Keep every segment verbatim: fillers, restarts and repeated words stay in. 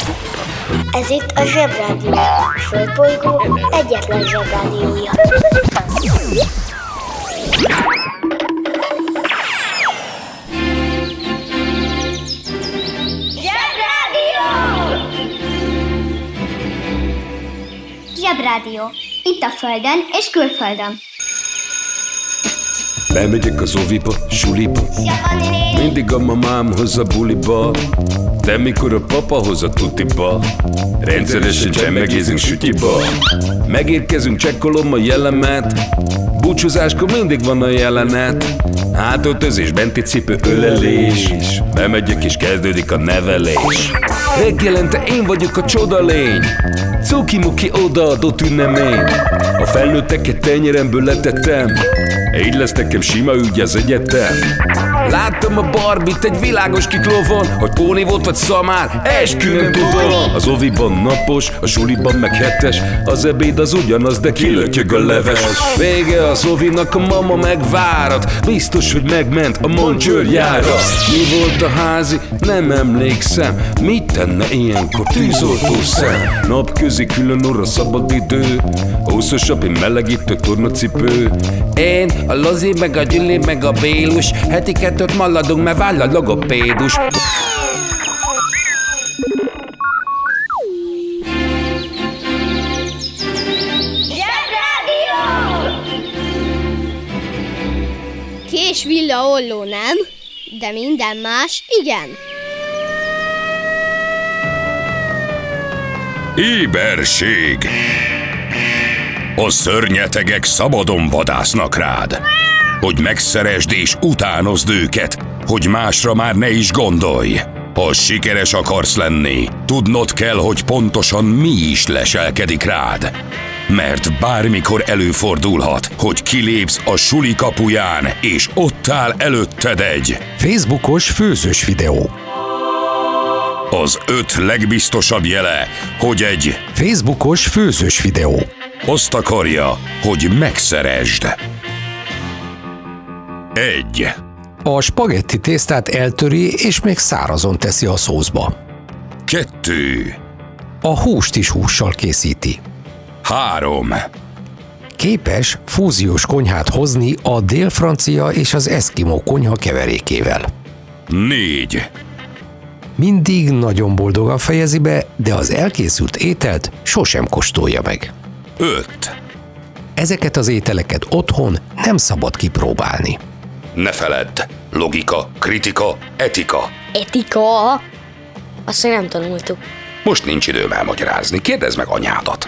Ez itt a Zsebrádió, a Földbolygó egyetlen Zsebrádiója. Zsebrádió! Zsebrádió. Itt a Földön és külföldön. Bemegyek az oviba, suliba, mindig a mamám hoz a buliba, de mikor a papa hoz a tutiba, rendszeresen csemmegézünk sütiba. Megérkezünk, csekkolom a jellemet, búcsúzáskor mindig van a jelenet. Hátöltözés, benti cipő, ölelés, bemegyek és kezdődik a nevelés. Reggelente én vagyok a csodalény, cuki-muki odaadott ünnemény. A felnőtteket tenyeremből letettem, így lesz nekem sima ügy az egyetem. Láttam a Barbit egy világos kiklovon, hogy póni volt vagy szamár, eskü nem tudom. Az oviban napos, a suliban meg hetes, az ebéd az ugyanaz, de kilötyög a leves. Vége az ovinak, a mama megvárat, biztos, hogy megment a Moncsőrjára. Mi volt a házi? Nem emlékszem. Mit tenne ilyenkor tűzoltó szem? Napközi külön orra szabad idő, húszosabb, én melegítő tornacipő. Én, a Lozi, meg a Gyüli, meg a Bélus, heti kettőt maladunk, mert váll a logopédus. Zsebrádió! Kés, villa, olló nem, de minden más igen. Éberség! A szörnyetegek szabadon vadásznak rád, hogy megszeresd és utánozd őket, hogy másra már ne is gondolj. Ha sikeres akarsz lenni, tudnod kell, hogy pontosan mi is leselkedik rád. Mert bármikor előfordulhat, hogy kilépsz a suli kapuján, és ott áll előtted egy Facebookos főzős videó. Az öt legbiztosabb jele, hogy egy Facebookos főzős videó azt akarja, hogy megszeresd. Egy. A spagetti tésztát eltöri, és még szárazon teszi a szószba. Kettő. A húst is hússal készíti. Három. Képes fúziós konyhát hozni a dél-francia és az eszkimó konyha keverékével. Négy. Mindig nagyon boldogan fejezi be, de az elkészült ételt sosem kóstolja meg. Öt. Ezeket az ételeket otthon nem szabad kipróbálni. Ne feledd, logika, kritika, etika. Etika? Azt még nem tanultuk. Most nincs időm elmagyarázni, kérdezd meg anyádat.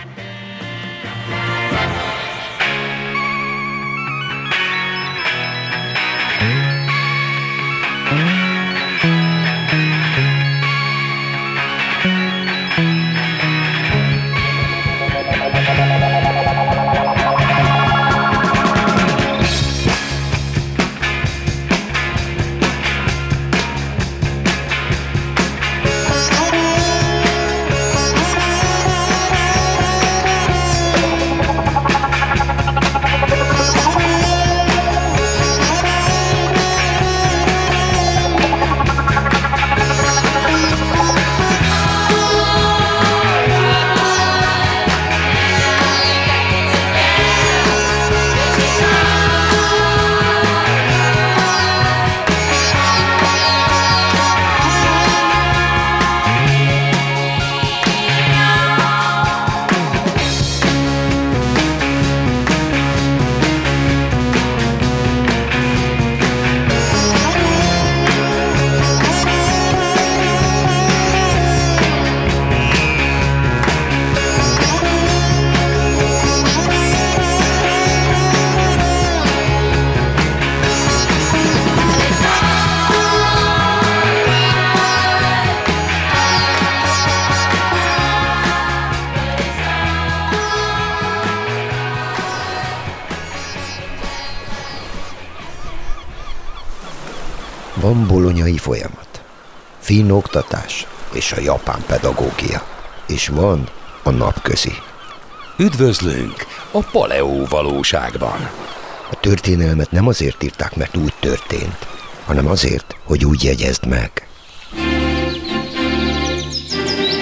Van bolonyai folyamat, finn oktatás és a japán pedagógia, és van a napközi. Üdvözlünk a paleó valóságban. A történelmet nem azért írták, mert úgy történt, hanem azért, hogy úgy jegyezd meg.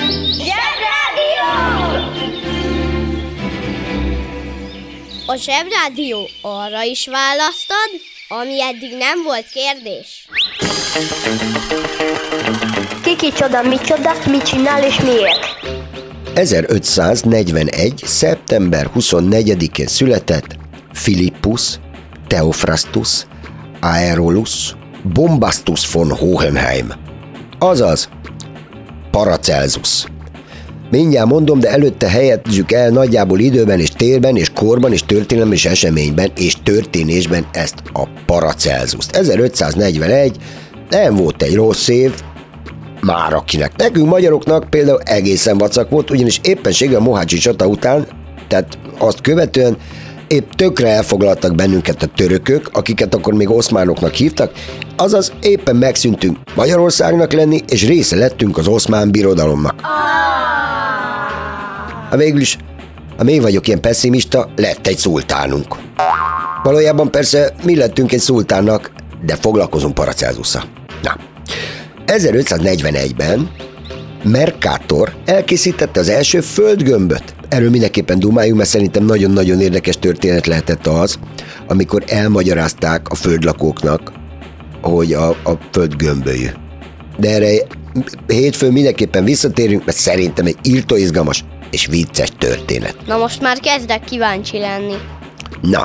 A Zsebrádió arra is választad, ami eddig nem volt kérdés. Ki kicsoda, micsoda, mit csinál és miért? ezerötszáznegyvenegy. szeptember huszonnegyedikén született Philippus Theophrastus Aerolus Bombastus von Hohenheim, azaz Paracelsus. Mindjárt mondom, de előtte helyezzük el nagyjából időben és térben és korban és történelem és eseményben és történésben ezt a Paracelsus-t. ezerötszáznegyvenegy nem volt egy rossz év, már akinek. Nekünk magyaroknak például egészen vacak volt, ugyanis éppenséggel a mohácsi csata után, tehát azt követően épp tökre elfoglaltak bennünket a törökök, akiket akkor még oszmánoknak hívtak, azaz éppen megszűntünk Magyarországnak lenni, és része lettünk az oszmán birodalomnak. Ha végül is, ha még vagyok ilyen pessimista, lett egy szultánunk. Valójában persze mi lettünk egy szultánnak, de foglalkozunk Paracelsusszal. Na, ezerötszáznegyvenegyben Mercator elkészítette az első földgömböt. Erről mindenképpen dumáljunk, mert szerintem nagyon-nagyon érdekes történet lehetett az, amikor elmagyarázták a földlakóknak, hogy a, a föld gömbölyű. De erre hétfőn mindenképpen visszatérünk, mert szerintem egy írtó izgalmas és vicces történet. Na most már kezdek kíváncsi lenni. Na,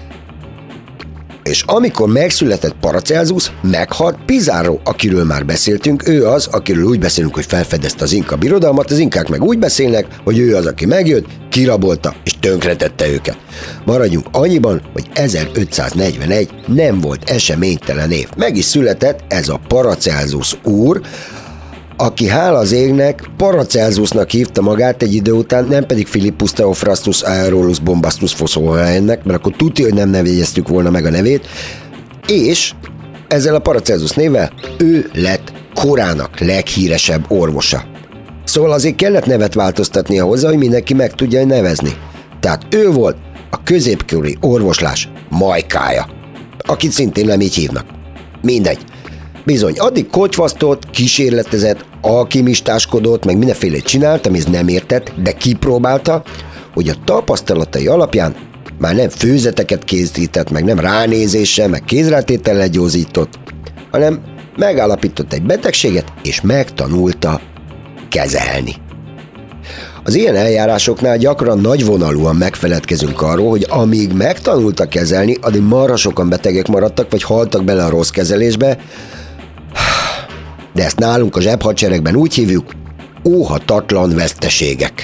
és amikor megszületett Paracelsus, meghalt Pizarro, akiről már beszéltünk. Ő az, akiről úgy beszélünk, hogy felfedezte az inka birodalmat, az inkák meg úgy beszélnek, hogy ő az, aki megjött, kirabolta és tönkretette őket. Maradjunk annyiban, hogy ezerötszáznegyvenegy nem volt eseménytelen év. Meg is született ez a Paracelsus úr, aki hála az égnek Paracelsusnak hívta magát egy idő után, nem pedig Philippus Theophrastus Aerolus Bombastus von Hohenheimnek, mert akkor tudja, hogy nem nevégyeztük volna meg a nevét, és ezzel a Paracelsus névvel ő lett korának leghíresebb orvosa. Szóval azért kellett nevet változtatnia hozzá, hogy mindenki meg tudja nevezni. Tehát ő volt a középkori orvoslás majkája, akit szintén nem így hívnak. Mindegy. Bizony, addig kocsvasztott, kísérletezett, alkimistáskodott, meg mindenfélét csinált, amihez nem értett, de kipróbálta, hogy a tapasztalatai alapján már nem főzeteket készített, meg nem ránézéssel, meg kézrátétellel gyógyított, hanem megállapított egy betegséget, és megtanulta kezelni. Az ilyen eljárásoknál gyakran nagyvonalúan megfeledkezünk arról, hogy amíg megtanultak kezelni, addig marha sokan betegek maradtak, vagy haltak bele a rossz kezelésbe, de ezt nálunk a zsebhadseregben úgy hívjuk, óhatatlan veszteségek.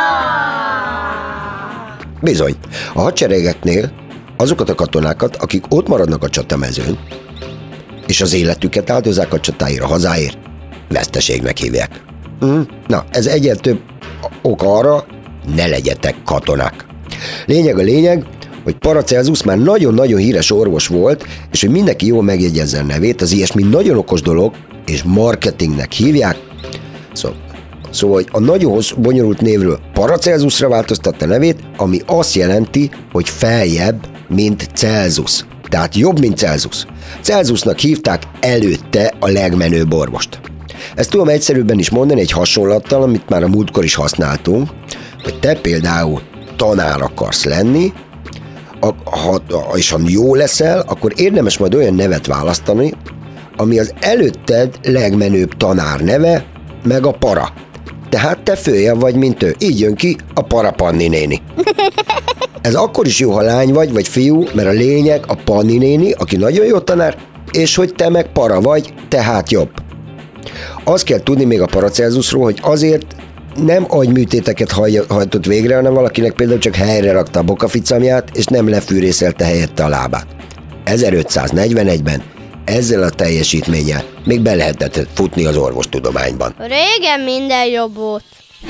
Bizony, a hadseregeknél azokat a katonákat, akik ott maradnak a csatamezőn, és az életüket áldozzák a csatáért, a hazáért, veszteségnek hívják. Na, ez egyre több ok arra, ne legyetek katonák. Lényeg a lényeg, hogy Paracelsus már nagyon-nagyon híres orvos volt, és hogy mindenki jól megjegyezze a nevét, az ilyesmi nagyon okos dolog, és marketingnek hívják. Szóval, szóval hogy a nagyon hosszú, bonyolult névről Paracelsusra változtatta nevét, ami azt jelenti, hogy feljebb, mint Celsus. Tehát jobb, mint Celsus. Celsusnak hívták előtte a legmenőbb orvost. Ezt tudom egyszerűbben is mondani egy hasonlattal, amit már a múltkor is használtunk, hogy te például tanár akarsz lenni, a, ha, és ha jó leszel, akkor érdemes majd olyan nevet választani, ami az előtted legmenőbb tanár neve, meg a para. Tehát te följebb vagy, mint ő. Így jön ki a Para Panni néni. Ez akkor is jó, ha lány vagy, vagy fiú, mert a lényeg a Panni néni, aki nagyon jó tanár, és hogy te meg para vagy, tehát jobb. Azt kell tudni még a Paracelsusról, hogy azért nem agyműtéteket hajtott végre, hanem valakinek például csak helyre rakta a bokaficamját, és nem lefűrészelte helyette a lábát. ezerötszáznegyvenegyben ezzel a teljesítménnyel még be lehetett futni az orvostudományban. Régen minden jobb volt.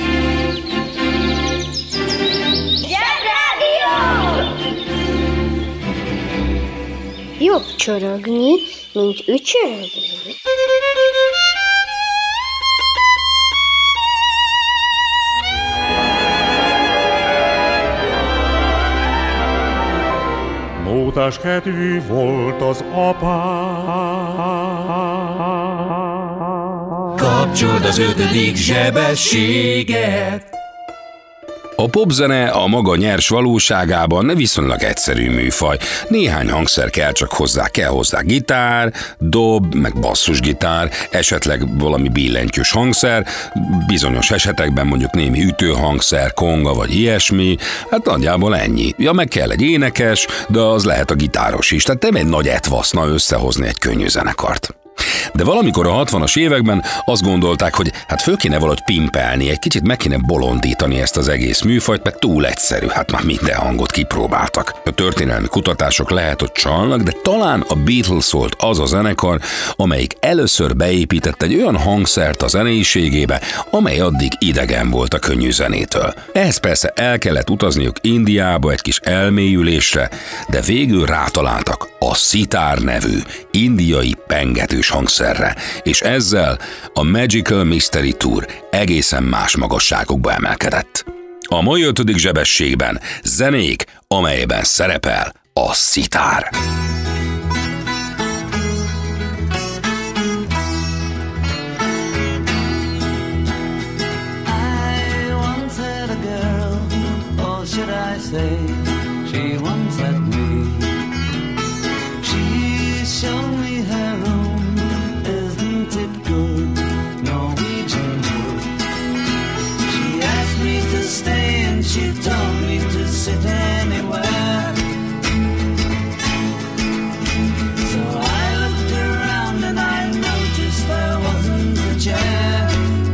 Jobb csorogni, mint ücsörögni. Mótás kedvű volt az apám. Kapcsold az ötödik zsebességet, A popzene a maga nyers valóságában viszonylag egyszerű műfaj. Néhány hangszer kell csak hozzá, kell hozzá gitár, dob, meg basszusgitár, esetleg valami billentyűs hangszer, bizonyos esetekben mondjuk némi ütőhangszer, konga vagy ilyesmi, hát nagyjából ennyi. Ja, meg kell egy énekes, de az lehet a gitáros is, tehát nem egy nagy etvaszna összehozni egy könnyű zenekart. De valamikor a hatvanas években azt gondolták, hogy hát föl kéne valahogy pimpelni, egy kicsit meg kéne bolondítani ezt az egész műfajt, mert túl egyszerű, hát már minden hangot kipróbáltak. A történelmi kutatások lehet, hogy csalnak, de talán a Beatles volt az a zenekar, amelyik először beépített egy olyan hangszert a zeneiségébe, amely addig idegen volt a könnyű zenétől. Ehhez persze el kellett utazniuk Indiába egy kis elmélyülésre, de végül rátaláltak a szitár nevű indiai pengetős hangszerre, és ezzel a Magical Mystery Tour egészen más magasságokba emelkedett. A mai ötödik zsebességben zenék, amelyben szerepel a szitár. I once had a girl, or should I say, she once had me. She showed me her room, isn't it good, Norwegian wood. She asked me to stay and she told me to sit anywhere. So I looked around and I noticed there wasn't a chair.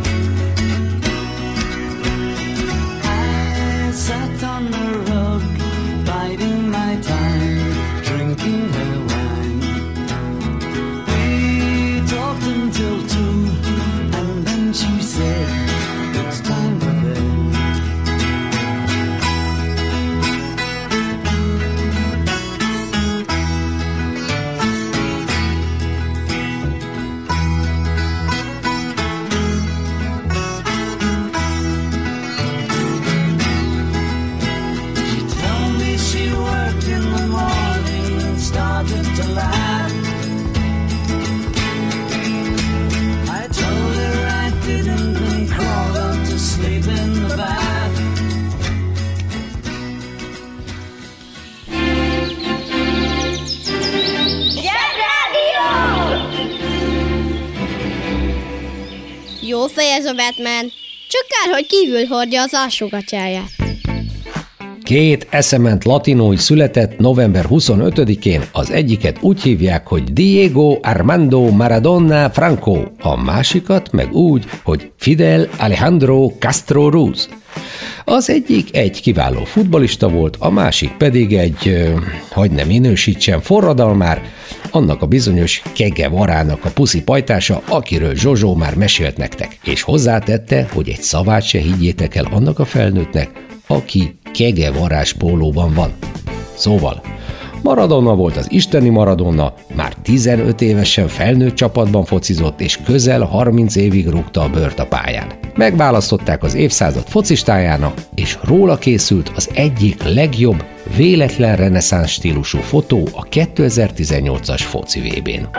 I sat on the rug, biding my time, drinking her wine. We talked until two, and then she said, it's time for bed. She told me she worked in the morning and started to laugh. I told her I didn't and crawled out to sleep in the bath. Jó fej ez a Batman, csak kár, hogy kívül hordja az alsógatyáját. Két eszement latinói született november huszonötödikén, az egyiket úgy hívják, hogy Diego Armando Maradona Franco, a másikat meg úgy, hogy Fidel Alejandro Castro Ruz. Az egyik egy kiváló futballista volt, a másik pedig egy, hogy ne minősítsen, forradalmár, annak a bizonyos Kege Varának a puszi pajtása, akiről Zsozsó már mesélt nektek, és hozzátette, hogy egy szavát se higgyétek el annak a felnőttnek, aki Kege Varás pólóban van. Szóval, Maradona volt az isteni Maradona, már tizenöt évesen felnőtt csapatban focizott, és közel harminc évig rúgta a bőrt a pályán. Megválasztották az évszázad focistájának, és róla készült az egyik legjobb, véletlen reneszánsz stílusú fotó a kétezer-tizennyolcas foci vé bén.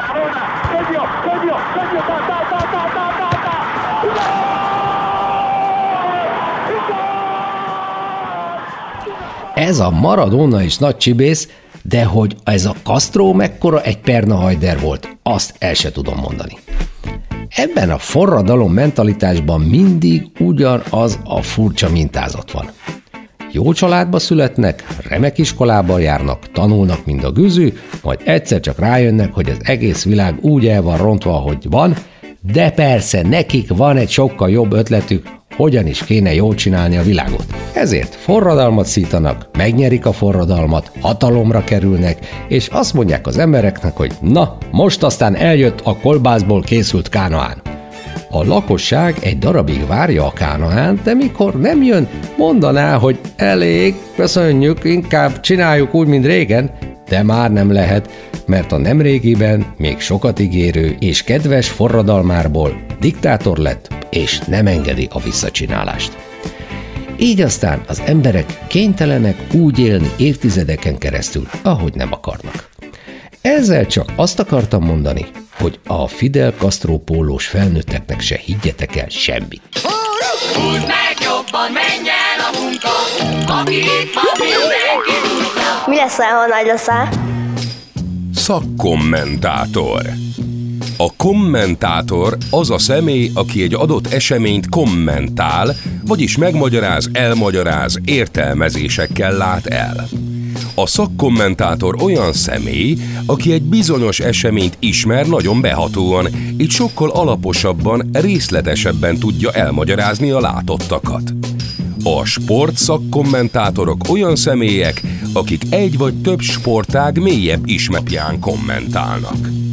Ez a Maradona is nagy csibész, de hogy ez a Castro mekkora egy pernahajder volt, azt el se tudom mondani. Ebben a forradalom mentalitásban mindig ugyanaz a furcsa mintázat van. Jó családba születnek, remek iskolában járnak, tanulnak, mint a güzű, majd egyszer csak rájönnek, hogy az egész világ úgy el van rontva, ahogy van, de persze nekik van egy sokkal jobb ötletük, hogyan is kéne jól csinálni a világot. Ezért forradalmat szítanak, megnyerik a forradalmat, hatalomra kerülnek, és azt mondják az embereknek, hogy na, most aztán eljött a kolbászból készült Kánaán. A lakosság egy darabig várja a Kánaánt, de mikor nem jön, mondaná, hogy elég, köszönjük, inkább csináljuk úgy, mint régen, de már nem lehet, mert a nemrégiben még sokat ígérő és kedves forradalmárból diktátor lett, és nem engedi a visszacsinálást. Így aztán az emberek kénytelenek úgy élni évtizedeken keresztül, ahogy nem akarnak. Ezzel csak azt akartam mondani, hogy a Fidel Castro pólós felnőtteknek se higgyetek el semmit. Húzd meg jobban, menj el a munka, aki itt van, mindenki húzza. Mi leszel, ha nagy leszel? Szakkommentátor. A kommentátor az a személy, aki egy adott eseményt kommentál, vagyis megmagyaráz, elmagyaráz, értelmezésekkel lát el. A szakkommentátor olyan személy, aki egy bizonyos eseményt ismer nagyon behatóan, így sokkal alaposabban, részletesebben tudja elmagyarázni a látottakat. A sportszakkommentátorok olyan személyek, akik egy vagy több sportág mélyebb ismertján kommentálnak.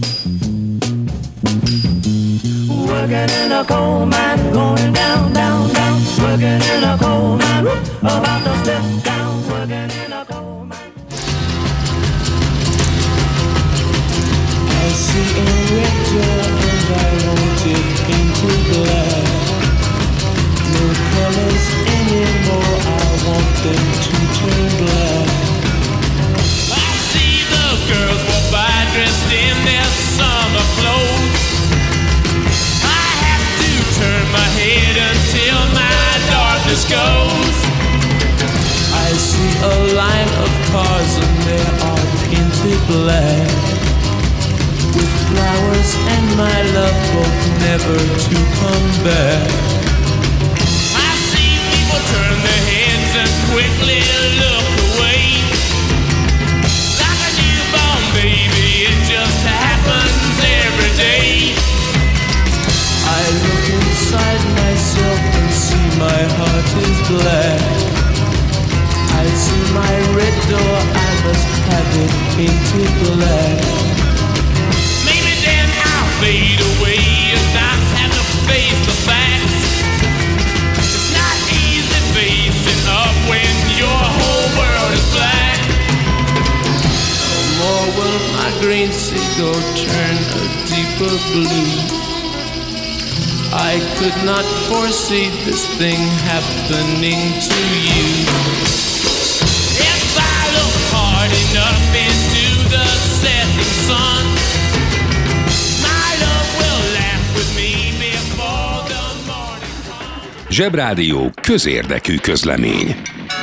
Working in a coal mine, going down, down, down. Working in a coal mine, about to step down. Working in a coal mine. I see a red door and I want it into black. No colors anymore, I want them to turn black. I see the girls walk by dressed in their summer clothes. Turn my head until my darkness goes. I see a line of cars and they are painted black, with flowers and my love both never to come back. I see people turn their heads and quickly look away. Like a newborn baby, it just happens every day. I look inside myself and see my heart is black. I see my red door, I must have it painted black. Maybe then I'll fade away and not have to face the facts. It's not easy facing up when your whole world is black. No more will my green seagull turn a deeper blue. I could not foresee this thing happening to you. If I look hard enough into the setting sun, my love will laugh with me before the morning comes. Zsebrádió közérdekű közlemény.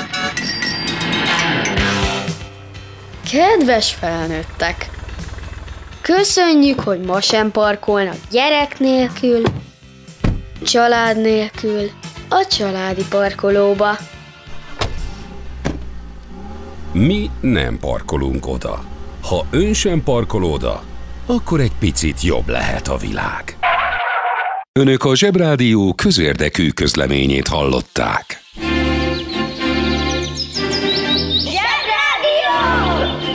Kedves felnőttek! Köszönjük, hogy ma sem parkolnak gyerek nélkül, család nélkül a családi parkolóba. Mi nem parkolunk oda. Ha ön sem parkol oda, akkor egy picit jobb lehet a világ. Önök a Zsebrádió közérdekű közleményét hallották. Zsebrádió!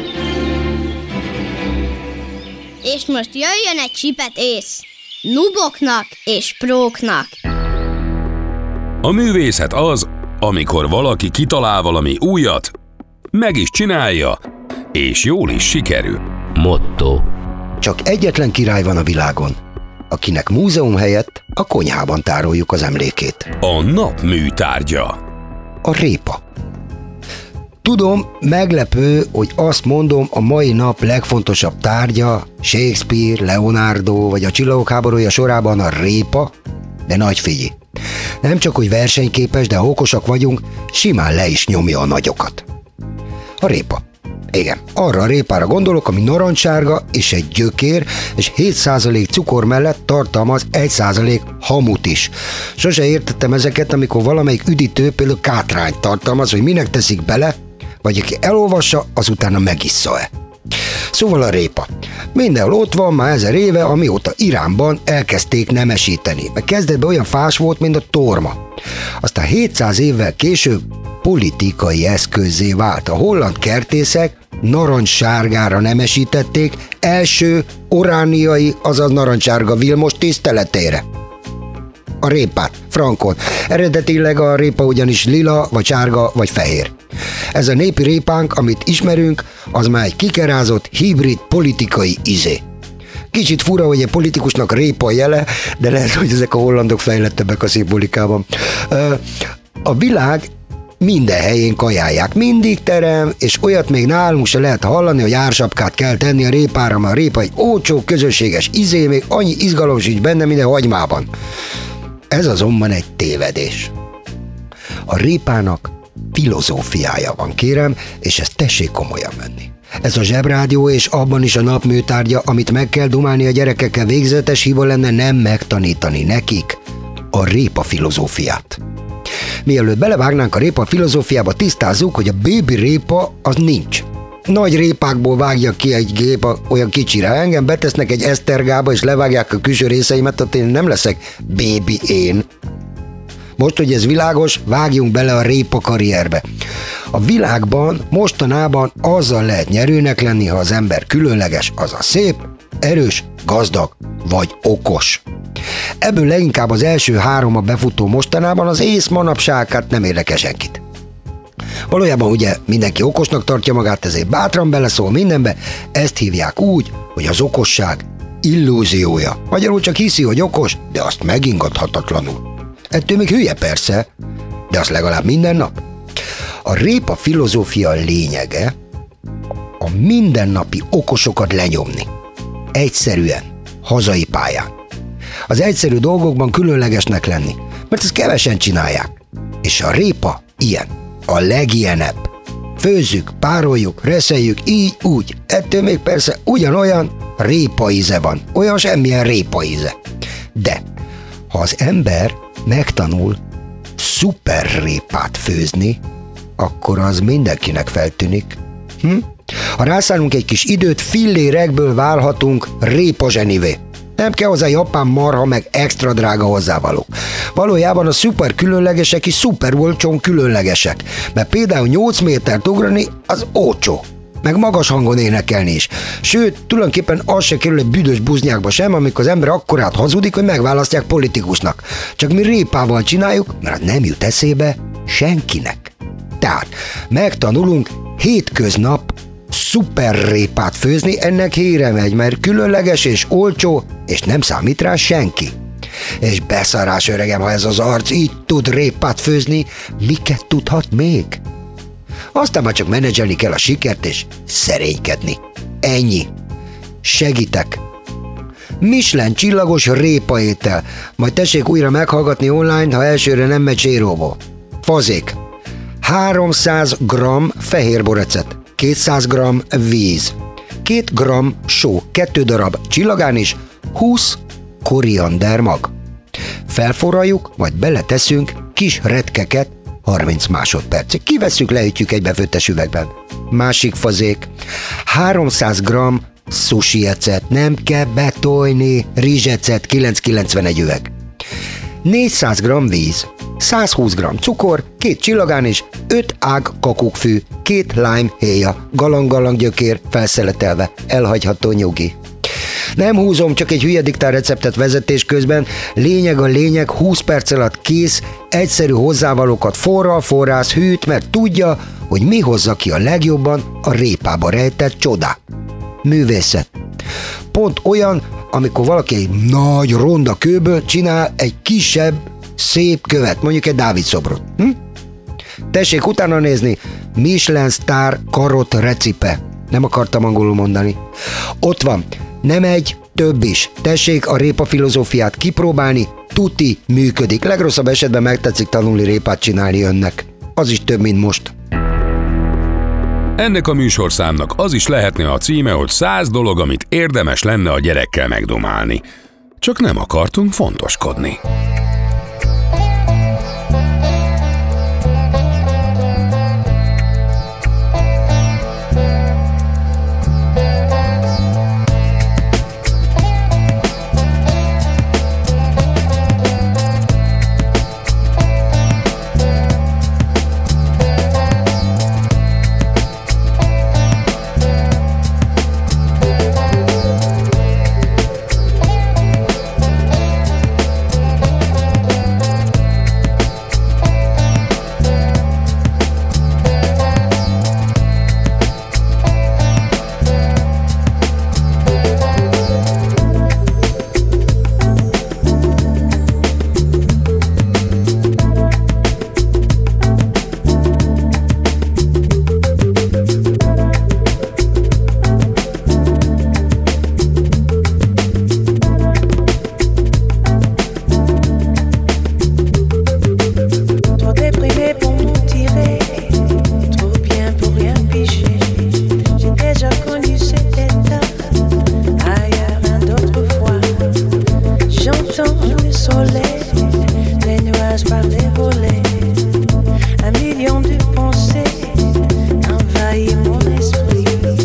És most jöjjön egy csipet ész. Nuboknak és próknak. A művészet az, amikor valaki kitalál valami újat, meg is csinálja, és jól is sikerül. Motto. Csak egyetlen király van a világon, akinek múzeum helyett a konyhában tároljuk az emlékét. A nap műtárgya. A répa. Tudom, meglepő, hogy azt mondom, a mai nap legfontosabb tárgya, Shakespeare, Leonardo vagy a Csillagok háborúja sorában a répa, de nagy figyelj. Nem csak, hogy versenyképes, de ha okosak vagyunk, simán le is nyomja a nagyokat. A répa. Igen, arra a répára gondolok, ami narancssárga és egy gyökér, és hét százalék cukor mellett tartalmaz egy százalék hamut is. Sose értettem ezeket, amikor valamelyik üdítő például kátrányt tartalmaz, hogy minek teszik bele, vagy aki elolvassa, azután megissza-e. Szóval a répa. Mindenhol ott van már ezer éve, amióta Iránban elkezdték nemesíteni. Mert kezdetben olyan fás volt, mint a torma. Aztán hétszáz évvel később politikai eszközzé vált. A holland kertészek narancssárgára nemesítették első orániai, azaz narancssárga Vilmos tiszteletére. A répát, frankon. Eredetileg a répa ugyanis lila, vagy sárga, vagy fehér. Ez a népi répánk, amit ismerünk, az már egy kikerázott, hibrid politikai izé. Kicsit fura, hogy egy politikusnak répa jele, de lehet, hogy ezek a hollandok fejlettebbek a szimbolikában. A világ minden helyén kajálják, mindig terem, és olyat még nálunk se lehet hallani, hogy ársapkát kell tenni a répára, mert a répa egy olcsó, közösséges izé, még annyi izgalom sincs benne, mint a hagymában. Ez azonban egy tévedés. A répának filozófiája van, kérem, és ezt tessék komolyan venni. Ez a Zsebrádió, és abban is a nap műtárgya, amit meg kell dumálni a gyerekekkel, végzetes hiba lenne nem megtanítani nekik a répa filozófiát. Mielőtt belevágnánk a répa filozófiába, tisztázzuk, hogy a bébi répa az nincs. Nagy répákból vágja ki egy gép olyan kicsire. Engem betesznek egy esztergába, és levágják a külső részeimet, tehát én nem leszek bébi én. Most, hogy ez világos, vágjunk bele a répa karrierbe. A világban mostanában azzal lehet nyerőnek lenni, ha az ember különleges, azaz szép, erős, gazdag vagy okos. Ebből leginkább az első három a befutó mostanában, az ész manapság hát nem érdekel senkit. Valójában ugye mindenki okosnak tartja magát, ezért bátran beleszól mindenbe, ezt hívják úgy, hogy az okosság illúziója. Magyarul csak hiszi, hogy okos, de azt megingathatatlanul. Ettől még hülye persze, de az legalább minden nap. A répa filozófia lényege a mindennapi okosokat lenyomni. Egyszerűen, hazai pályán. Az egyszerű dolgokban különlegesnek lenni, mert ezt kevesen csinálják. És a répa ilyen, a legilyenebb. Főzzük, pároljuk, reszeljük, így, úgy. Ettől még persze ugyanolyan répa íze van. Olyan semmilyen répa íze. De ha az ember megtanul szuper répát főzni, akkor az mindenkinek feltűnik. Hm? Ha rászállunk egy kis időt, fillérekből válhatunk répa zsenivé. Nem kell hozzá japán marha, meg extra drága hozzávaló. Valójában a szuper különlegesek is szuper olcsón különlegesek, mert például nyolc métert ugrani az olcsó, meg magas hangon énekelni is. Sőt, tulajdonképpen az se kerül egy büdös buznyákba sem, amikor az ember akkorát hazudik, hogy megválasztják politikusnak. Csak mi répával csináljuk, mert nem jut eszébe senkinek. Tehát megtanulunk hétköznap szuper répát főzni, ennek híre megy, mert különleges és olcsó, és nem számít rá senki. És beszarás, öregem, ha ez az arc így tud répát főzni, miket tudhat még? Aztán már csak menedzselni kell a sikert és szerénykedni. Ennyi. Segítek. Michelin csillagos répaétel. Majd tessék újra meghallgatni online, ha elsőre nem megy zséróból. Fazék. háromszáz gramm fehérborecet. kétszáz gramm víz. két gramm só. kettő darab csillagán is. húsz koriander mag. Felforraljuk, majd beleteszünk kis retkeket harminc másodpercig. Kivesszük, leütjük egy befőttes üvegben. Másik fazék. háromszáz gramm sushi ecet. Nem kell betolni. Rizsecet kilenc kilencvenegy üveg. négyszáz gramm víz. száz húsz gramm cukor, két csillagán is, öt ág kakukkfű, két lime héja, galang-galang gyökér felszeletelve, elhagyható nyugi. Nem húzom, csak egy hülye diktál receptet vezetés közben, lényeg a lényeg, húsz perc alatt kész, egyszerű hozzávalókat forral, forrász, hűt, mert tudja, hogy mi hozza ki a legjobban a répába rejtett csodát. Művészet. Pont olyan, amikor valaki egy nagy ronda kőből csinál egy kisebb, szép követ, mondjuk egy Dávid szobrot. Hm? Tessék utána nézni, Michelin sztár karott recipe. Nem akartam angolul mondani. Ott van, nem egy, több is. Tessék a répa filozófiát kipróbálni, tuti működik. Legrosszabb esetben megtetszik tanulni répát csinálni önnek. Az is több, mint most. Ennek a műsorszámnak az is lehetne a címe, hogy száz dolog, amit érdemes lenne a gyerekkel megdomálni. Csak nem akartunk fontoskodni. loin du soleil, les nuages par les volets, un million de pensées envahit mon esprit.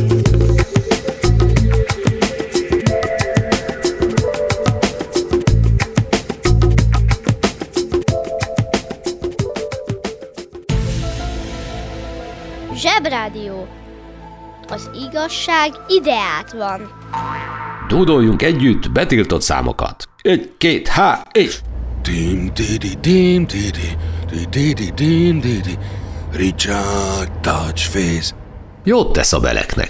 Zsebrádió. Az igazság ideát van. Dúdoljunk együtt betiltott számokat. Egy, két, há, és... Dim, didi, dim, didi, didi, dim, didi, Richard Touchface. Jót tesz a beleknek.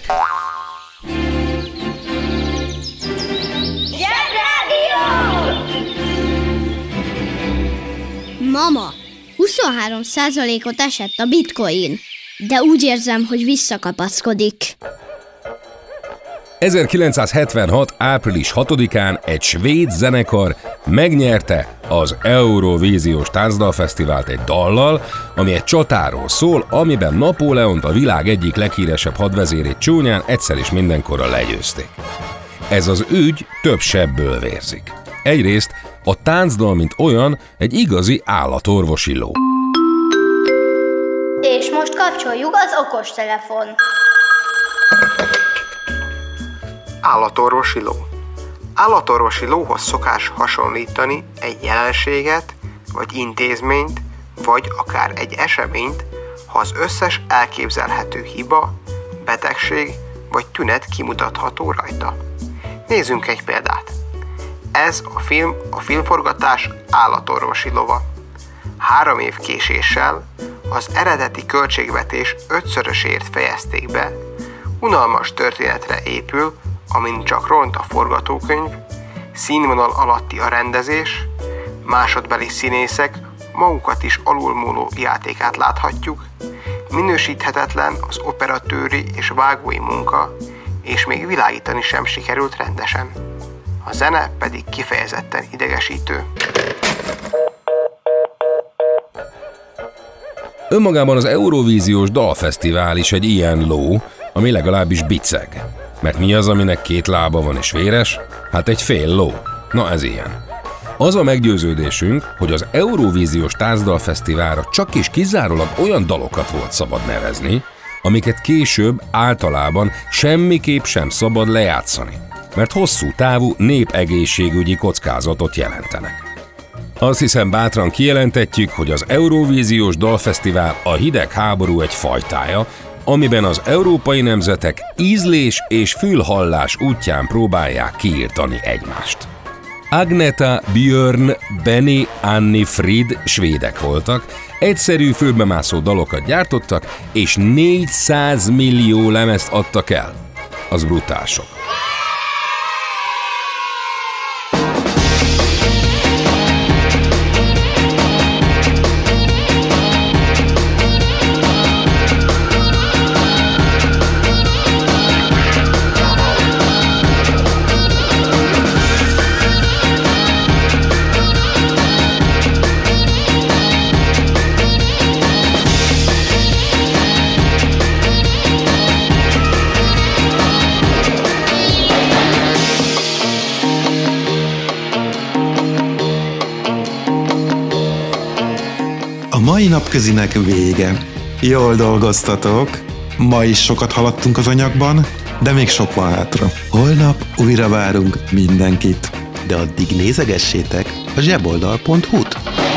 Zsebrádió! Mama, huszonhárom százalékot esett a bitcoin, de úgy érzem, hogy visszakapaszkodik. ezerkilencszázhetvenhat. április hatodikán egy svéd zenekar megnyerte az Eurovíziós Táncdalfesztivált egy dallal, ami egy csatáról szól, amiben Napóleont, a világ egyik leghíresebb hadvezérét csúnyán egyszer és mindenkorra legyőzték. Ez az ügy több sebből vérzik. Egyrészt a táncdal, mint olyan, egy igazi állatorvosi ló. És most kapcsoljuk az okostelefon. Állatorvosi ló. Állatorvosi lóhoz szokás hasonlítani egy jelenséget, vagy intézményt, vagy akár egy eseményt, ha az összes elképzelhető hiba, betegség vagy tünet kimutatható rajta. Nézzünk egy példát. Ez a film a filmforgatás állatorvosi lova. Három év késéssel az eredeti költségvetés ötszörösért fejezték be, unalmas történetre épül, amin csak ront a forgatókönyv, színvonal alatti a rendezés, másodbeli színészek magukat is alulmúló játékát láthatjuk, minősíthetetlen az operatőri és vágói munka, és még világítani sem sikerült rendesen. A zene pedig kifejezetten idegesítő. Önmagában az Eurovíziós Dalfesztivál is egy ilyen ló, ami legalábbis biceg. Mert mi az, aminek két lába van és véres? Hát egy fél ló. Na ez ilyen. Az a meggyőződésünk, hogy az Eurovíziós Táncdalfesztiválra csak és kizárólag olyan dalokat volt szabad nevezni, amiket később általában semmiképp sem szabad lejátszani, mert hosszú távú népegészségügyi kockázatot jelentenek. Azt hiszem bátran kijelentetjük, hogy az Eurovíziós Dalfesztivál a hidegháború egy fajtája, amiben az európai nemzetek ízlés és fülhallás útján próbálják kiirtani egymást. Agneta, Björn, Benny, Anni, Frid svédek voltak, egyszerű fülbemászó dalokat gyártottak, és négyszáz millió lemezt adtak el. Az brutál sok. A mai napközinek vége. Jól dolgoztatok. Ma is sokat haladtunk az anyagban, de még sok van hátra. Holnap újra várunk mindenkit. De addig nézegessétek a zseboldal pont hu-t.